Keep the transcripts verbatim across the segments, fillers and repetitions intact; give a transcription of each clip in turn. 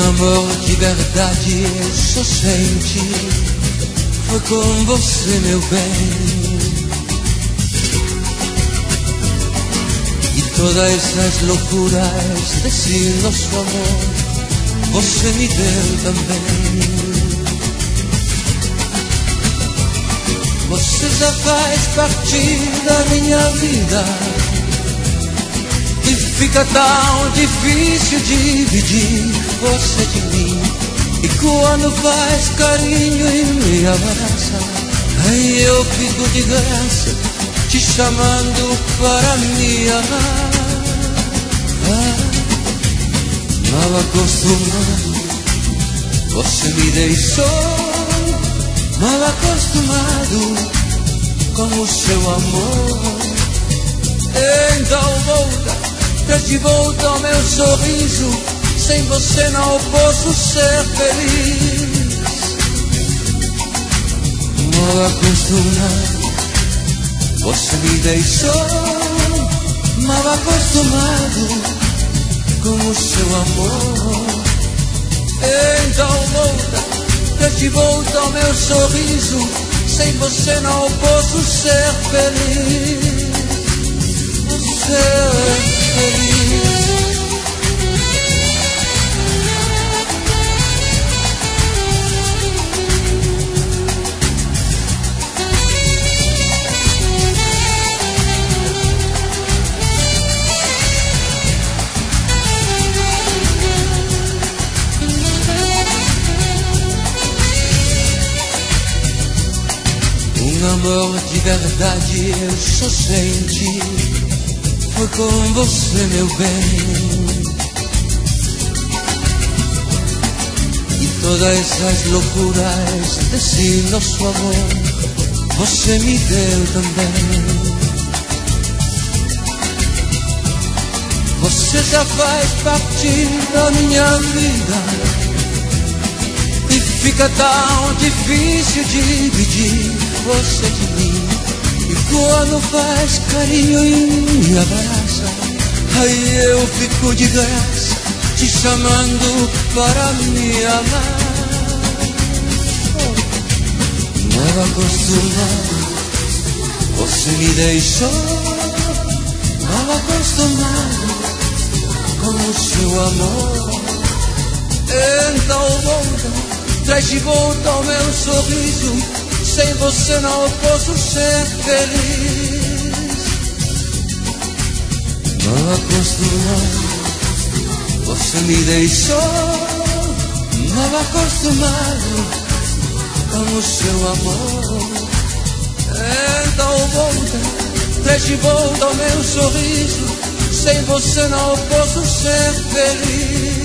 amor de verdade eu só senti. Foi com você, meu bem. E todas essas loucuras desse nosso amor você me deu também. Você já faz parte da minha vida e fica tão difícil dividir você de mim. E quando faz carinho e me abraça, aí eu fico de graça te chamando para me amar. Ah, mal acostumado, você me deixou. Mal acostumado com o seu amor. Então volta, traz de volta o meu sorriso. Sem você não posso ser feliz. Mal acostumado, você me deixou. Mal acostumado com o seu amor. Então volta, traz de volta o meu sorriso. Sem você não posso ser feliz. Ser feliz. Um amor de verdade eu só senti. Foi com você, meu bem. E todas essas loucuras desse nosso amor você me deu também. Você já faz parte da minha vida e fica tão difícil dividir você de mim. E quando faz carinho e me abraça, aí eu fico de graça te chamando para me amar. Mal acostumado, você me deixou. Mal acostumado com o seu amor. Então volta, traz de volta o meu sorriso. Sem você não posso ser feliz. Mal acostumado, você me deixou. Mal acostumado com o seu amor. Então volta, traz de volta o meu sorriso. Sem você não posso ser feliz.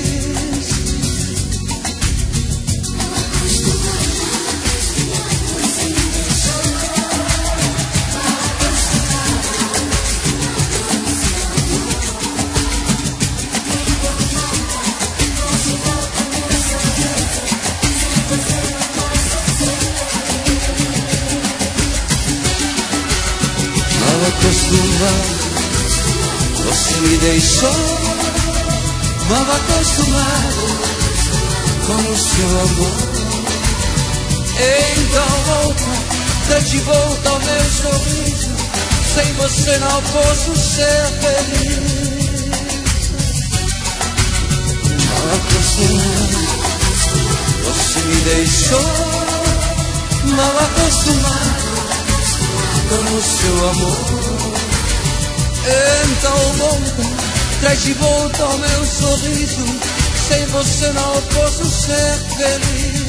Mal acostumado, você me deixou. Mal acostumado com o seu amor. Então volta, traz de volta o meu sorriso. Sem você não posso ser feliz. Mal acostumado, você me deixou. Mal acostumado com o seu amor. Então volta, traz de volta o meu sorriso. Sem você não posso ser feliz.